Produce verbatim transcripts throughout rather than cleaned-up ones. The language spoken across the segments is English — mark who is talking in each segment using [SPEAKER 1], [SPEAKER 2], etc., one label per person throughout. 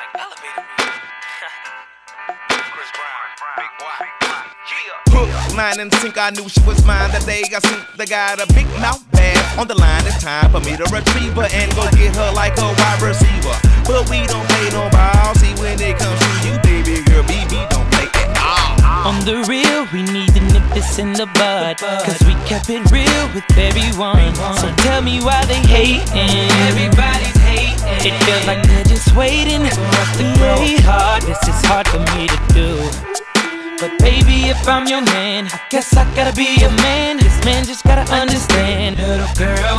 [SPEAKER 1] Hook, line, and sink, I knew she was mine. The day I seen they got a big mouth bass on the line. It's time for me to retrieve her and go get her like a wide receiver. But we don't play no ball. See, when it comes to you, baby girl, B B don't play at all.
[SPEAKER 2] On the real, we need to nip this in the bud, cause we kept it real with everyone. So tell me why they hating. Everybody's hating. It feels like they're just waiting for us to grow hard. This is hard for me to do, but baby, if I'm your man, I guess I gotta be a man. This man just gotta understand, little girl,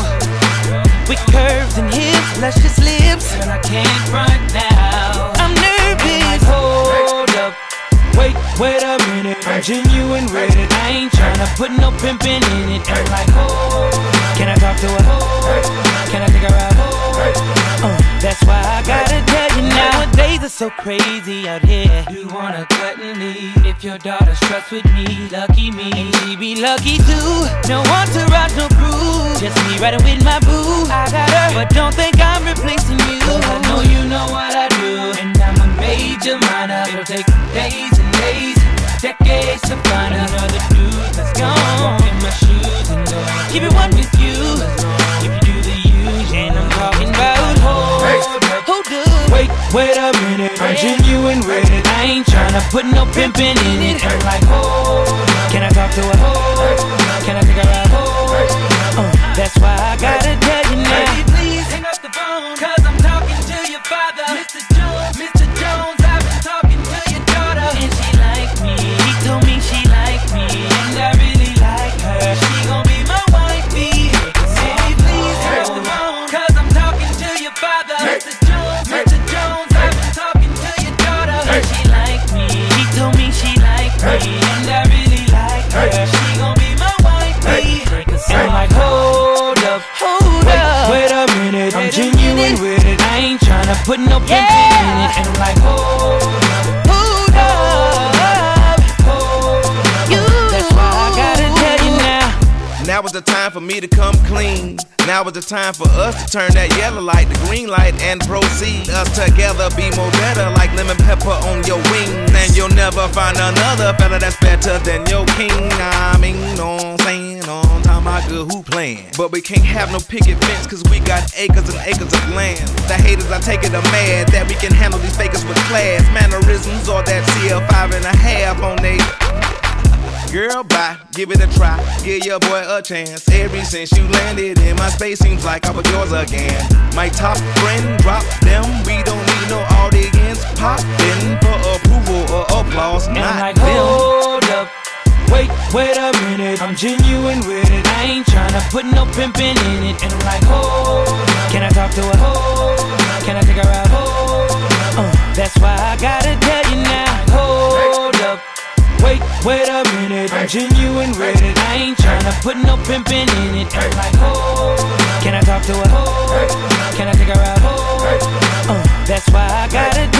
[SPEAKER 2] with curves and hips, luscious lips, and I can't front now. I'm nervous. Hold up, wait, wait a minute. I'm genuine with it. I ain't tryna put no pimpin' in it. I'm like, hold up, can I talk to her? Can I take her out? Uh, that's why I gotta tell you, nowadays it's so crazy out here. You wanna cut and leave if your daughter struts with me. Lucky me, and she be lucky too. No entourage, no crew, just me riding with my boo. I got her, but don't think I'm replacing you. I know you know what I do, and I'm a major minor. It'll take days and days, decades to find another dude that's gone in my shoes and go keep it one with you. If you do the use, and I'm talking about hold up, hold up. Wait, wait a minute, I'm genuine with it. I ain't tryna put no pimpin' in it. I'm like, hold up, can I talk to her? Can I take her out? Uh, that's why I gotta tell you now. Baby, please hang up the phone, cause I'm talking to your father, Mister Jones. Mister Jones, I've been talking to your daughter, and she like me. He told me she like me, and I really like her. She gon' be my wifey. Baby, please hang up the phone, cause I'm talking to your father, Mister Jones. Mister Jones, I've been talking to your daughter, and she like me. He told me she like me, and I really like her. She gon' be my wifey. And I'm like, hold up, hold wait, up. Wait a minute, I'm genuine with it. I ain't tryna put no pimpin' yeah. in it. And I'm like, hold up, hold up, hold up. You. That's why I gotta tell you now.
[SPEAKER 1] Now is the time for me to come clean. Now is the time for us to turn that yellow light to green light and proceed. Us together be more better, like lemon pepper on your wings. And you'll never find another fella that's better than your king. I mean, know what I'm saying? On time I good who playin'. But we can't have no picket fence, cause we got acres and acres of land. The haters, I take it, are mad that we can handle these fakers with class. Mannerisms or that C L five and a half on they. Girl, bye, give it a try, give your boy a chance. Ever since you landed in my space, seems like I was yours again. My top friend, drop them, we don't need no audience. Pop in for approval or applause,
[SPEAKER 2] and
[SPEAKER 1] not
[SPEAKER 2] I'm like,
[SPEAKER 1] them.
[SPEAKER 2] hold up, wait, wait a minute, I'm genuine with it. I ain't tryna put no pimpin' in it. And I'm like, hold up, can I talk to her? Can I take her out? Uh, that's why I gotta tell you now. Hold up, wait, wait a minute, I'm genuine with it. I ain't tryna put no pimpin' in it. I'm like, hold up, can I talk to her? Can I take her out? Uh, that's why I gotta